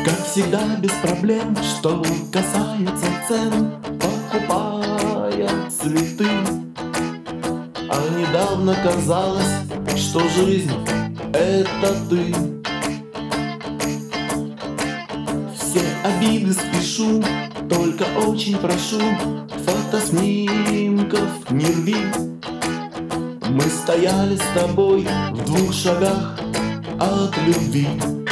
Как всегда без проблем, что касается цен, покупая цветы. А недавно казалось, что жизнь — это ты. Все обиды спешу, только очень прошу, фотоснимков не рви. Мы стояли с тобой в 2 шагах от любви.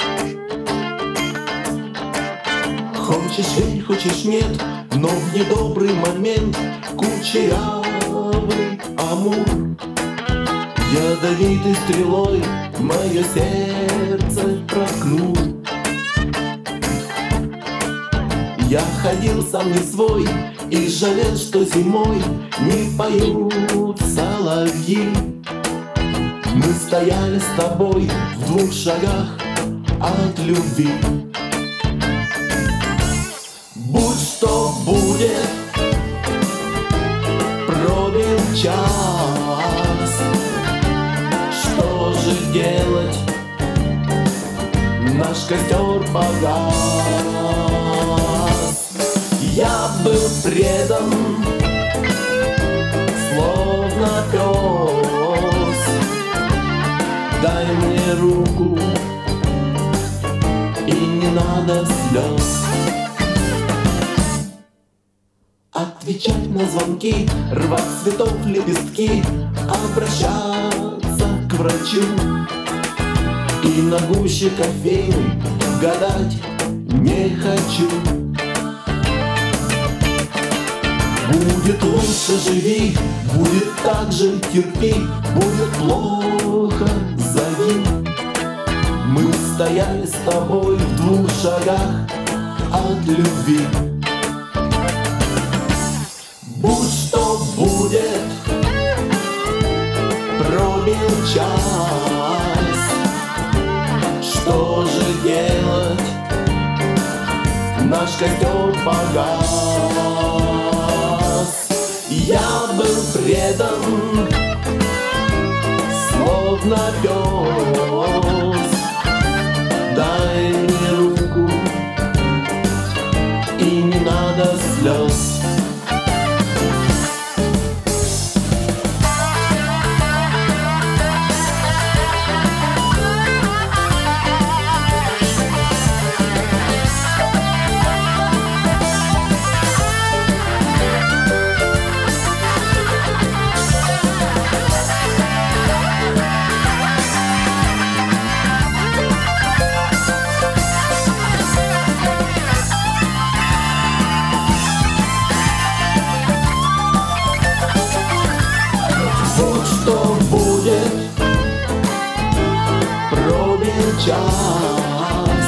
Хочешь верь, хочешь нет, но в недобрый момент кучерявый амур ядовитой стрелой мое сердце проткнул. Я ходил сам не свой и жалел, что зимой не поют соловьи. Мы стояли с тобой в 2 шагах от любви. Будь что будет, пробил час. Что же делать? Наш костер погас. Я был предан, словно пес. Дай мне руку, и не надо слез. Отвечать на звонки, рвать цветов лепестки, обращаться к врачу и на гуще кофейной гадать не хочу. Будет лучше — живи, будет так же — терпи, будет плохо — зови. Мы стояли с тобой в 2 шагах от любви. Будь что будет, пробил час. Что же делать? Наш костер погас. Я был предан, словно пес. Дай мне руку, и не надо слез. Будь что будет, пробил час.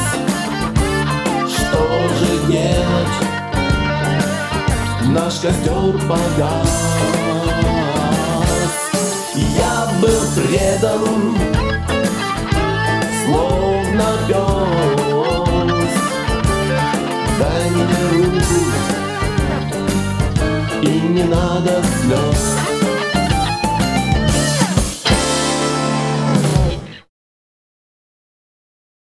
Что же делать? Наш костер погас. Я был предан, словно пес. Дай мне руку, и не надо слез.